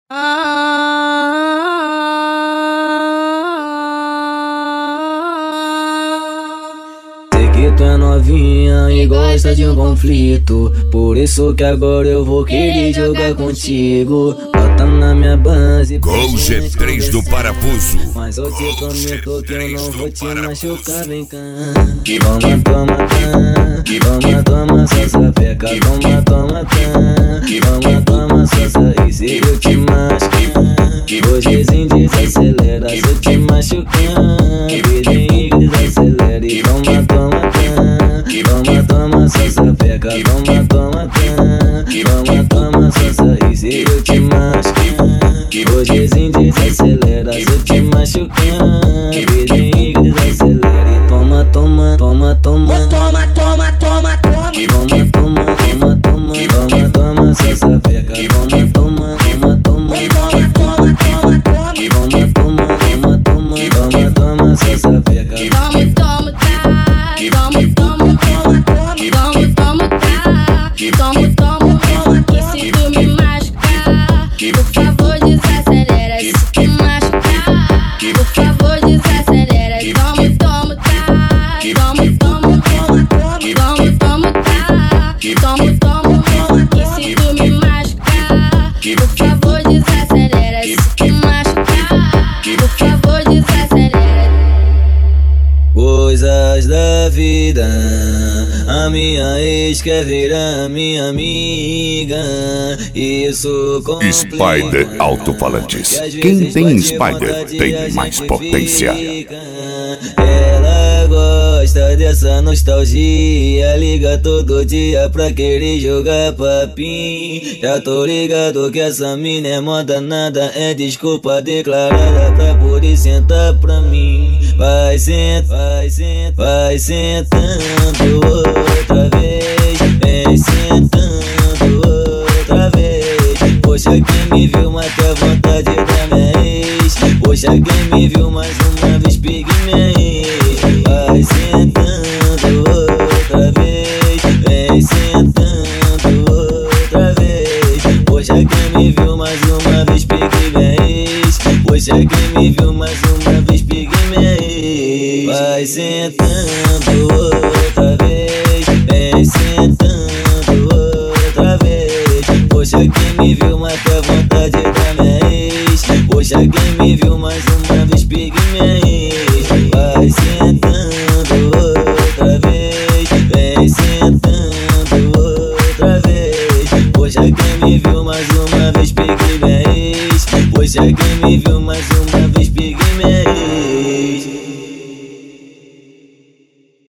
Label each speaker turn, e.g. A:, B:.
A: Sei que tu é novinha e gosta de um conflito, por isso que agora eu vou querer jogar contigo. Bota na minha base
B: Gol G3 do Parafuso.
A: Mas eu te prometo que eu não vou te machucar, vem cá. Toma, toma, toma, toma, só sapeca. Toma, toma, toma, toma, só sai. Se eu te machucar, hoje desacelera. Se eu te machucar, hoje desacelera. E toma, toma, toma, toma, só sapeca. Toma, toma, toma, toma, só sai. Se eu te machucar, hoje desacelera. Se eu te machucar, hoje desacelera. E toma, toma, toma, toma,
C: Toma, toma, toma, toma.
A: toma, toma, toma, toma, toma, só sapeca. Toma, toma, toma, toma,
C: Toma, toma, toma, toma.
A: toma, toma, toma, toma, só sapeca.
D: Toma, toma, tá. Toma, toma, toma, toma, toma, tá. Toma, toma, toma. E se tu me machucar, por favor desacelera. Se tu machucar, por favor desacelera. Toma, toma, tá. Toma, toma, toma, toma, toma, tá. Toma, toma, toma. E se tu me machucar, por favor desacelera. Se tu machucar, por favor desacelera.
A: Coisas da vida, a minha ex quer virar minha amiga. Isso complica.
B: Spider Alto-Falantes. Quem tem Spider tem mais potência.
A: Ela gosta dessa nostalgia, liga todo dia pra querer jogar papinho. Já tô ligado que essa mina é moda, nada é desculpa declarada pra poder sentar pra mim. Vai sentar, vai sentando outra vez, vem sentando outra vez. Poxa, quem me viu mata a vontade da minha ex. Poxa, quem me viu mais uma vez pegue minha ex. Vai sentando outra vez, vem sentando outra vez. Poxa, quem me viu mais uma vez pegue minha ex. Poxa, quem me viu mais uma vez pegue minha ex. Vai sentando outra vez, vem sentando outra vez. Poxa, quem me viu mata a vontade da minha ex. Poxa, quem me viu mais uma vez pegue minha ex. Vai sentando outra vez, vem sentando outra vez. Poxa, quem me viu mais uma vez pegue minha ex. Poxa, quem me